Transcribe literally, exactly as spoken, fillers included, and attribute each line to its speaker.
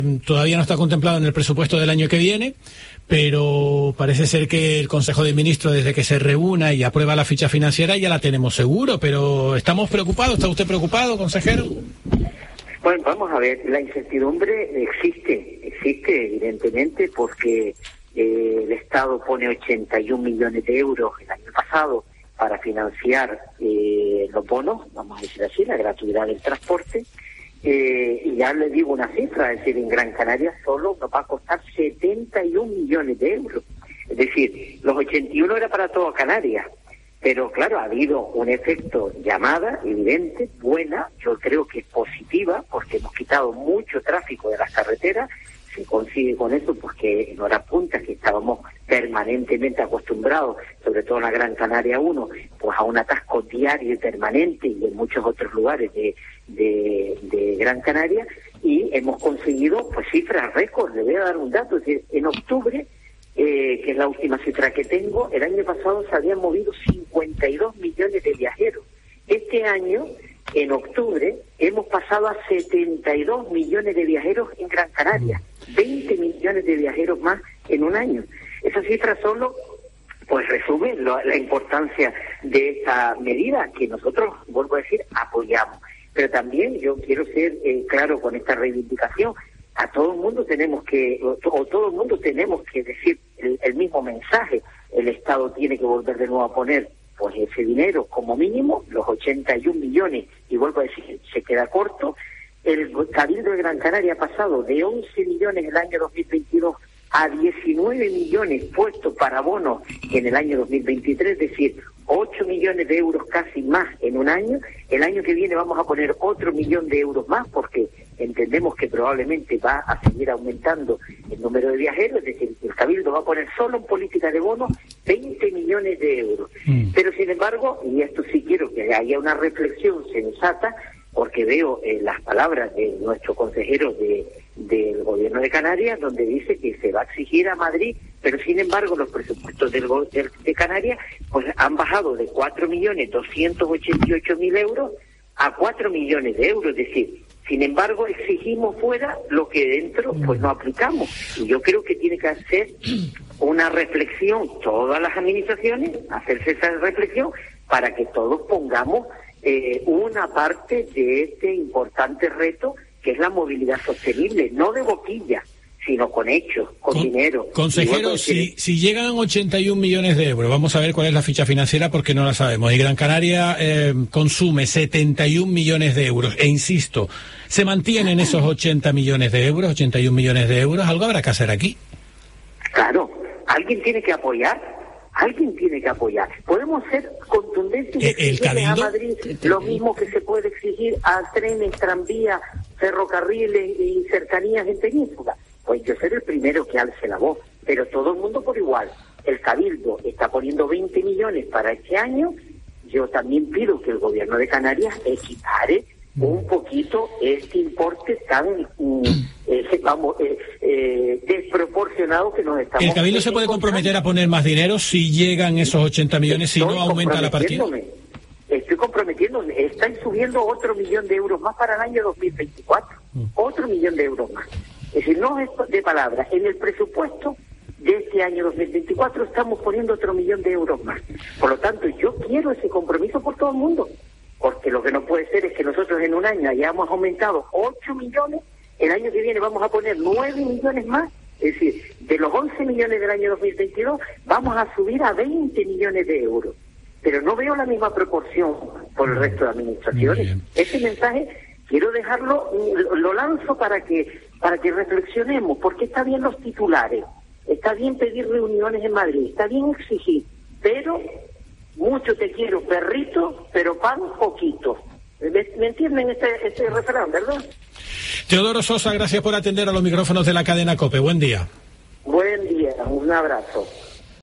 Speaker 1: Todavía no está contemplado en el presupuesto del año que viene, pero parece ser que el Consejo de Ministros, desde que se reúna y aprueba la ficha financiera, ya la tenemos seguro, pero estamos preocupados. ¿Está usted preocupado, consejero?
Speaker 2: Bueno, vamos a ver, la incertidumbre existe, existe evidentemente porque eh, el Estado pone ochenta y un millones de euros el año pasado para financiar eh, los bonos, vamos a decir así, la gratuidad del transporte. Eh, y ya le digo una cifra, es decir, en Gran Canaria solo nos va a costar setenta y un millones de euros. Es decir, los ochenta y uno era para toda Canarias, pero claro, ha habido un efecto llamada, evidente, buena, yo creo que es positiva, porque hemos quitado mucho tráfico de las carreteras. Se consigue con eso porque en horas puntas, que estábamos permanentemente acostumbrados, sobre todo en la Gran Canaria uno, pues a un atasco diario y permanente, y en muchos otros lugares de, de, de Gran Canaria, y hemos conseguido pues cifras récord. Le voy a dar un dato, es decir, en octubre, eh, que es la última cifra que tengo, el año pasado se habían movido cincuenta y dos millones de viajeros. Este año, en octubre, hemos pasado a setenta y dos millones de viajeros en Gran Canaria, veinte millones de viajeros más en un año. Esas cifras solo pues resumen lo, la importancia de esta medida que nosotros, vuelvo a decir, apoyamos. Pero también yo quiero ser eh, claro con esta reivindicación. A todo el mundo tenemos que, o, o todo el mundo tenemos que decir el, el mismo mensaje. El Estado tiene que volver de nuevo a poner pues ese dinero como mínimo, los ochenta y un millones, y vuelvo a decir, se queda corto. El Cabildo de Gran Canaria ha pasado de once millones el año dos mil veintidós a diecinueve millones puestos para bonos en el año dos mil veintitrés, es decir, ocho millones de euros casi más en un año. El año que viene vamos a poner otro millón de euros más porque entendemos que probablemente va a seguir aumentando el número de viajeros, es decir, el Cabildo va a poner solo en política de bonos veinte millones de euros. Mm. Pero sin embargo, y esto sí quiero que haya una reflexión sensata, porque veo eh, las palabras de nuestro consejero de, del Gobierno de Canarias, donde dice que se va a exigir a Madrid, pero sin embargo los presupuestos del, del, de Canarias pues han bajado de cuatro millones doscientos ochenta y ocho mil euros a cuatro millones de euros, es decir, sin embargo exigimos fuera lo que dentro pues no aplicamos. Y yo creo que tiene que hacer una reflexión todas las administraciones, hacerse esa reflexión para que todos pongamos Eh, una parte de este importante reto que es la movilidad sostenible, no de boquilla, sino con hechos, con, con dinero.
Speaker 1: Consejero, si, si llegan ochenta y un millones de euros, vamos a ver cuál es la ficha financiera porque no la sabemos, y Gran Canaria eh, consume setenta y un millones de euros, e insisto, ¿se mantienen esos ochenta millones de euros, ochenta y un millones de euros? ¿Algo habrá que hacer aquí?
Speaker 2: Claro, alguien tiene que apoyar. Alguien tiene que apoyar. Podemos ser contundentes y exigirle a Madrid lo mismo que se puede exigir a trenes, tranvías, ferrocarriles y cercanías en Península. Pues yo seré el primero que alce la voz, pero todo el mundo por igual. El Cabildo está poniendo veinte millones para este año. Yo también pido que el Gobierno de Canarias equipare un poquito este importe tan um, eh, vamos eh, eh, desproporcionado que nos estamos...
Speaker 1: ¿El Cabildo se puede comprometer a poner más dinero si llegan esos ochenta millones, si no aumenta la partida?
Speaker 2: Estoy comprometiéndome. Están subiendo otro millón de euros más para el año dos mil veinticuatro. Mm. Otro millón de euros más. Es decir, no es de palabras. En el presupuesto de este año dos mil veinticuatro estamos poniendo otro millón de euros más. Por lo tanto, yo quiero ese compromiso por todo el mundo. Porque lo que no puede ser es que nosotros en un año hayamos aumentado ocho millones, el año que viene vamos a poner nueve millones más, es decir, de los once millones del año dos mil veintidós vamos a subir a veinte millones de euros. Pero no veo la misma proporción por el resto de administraciones. Ese mensaje quiero dejarlo, lo lanzo para que, para que reflexionemos, porque está bien los titulares, está bien pedir reuniones en Madrid, está bien exigir, pero... mucho te quiero, perrito, pero pan poquito. ¿Me, me entienden este, este refrán, verdad?
Speaker 1: Teodoro Sosa, gracias por atender a los micrófonos de la cadena COPE. Buen día.
Speaker 2: Buen día, un abrazo.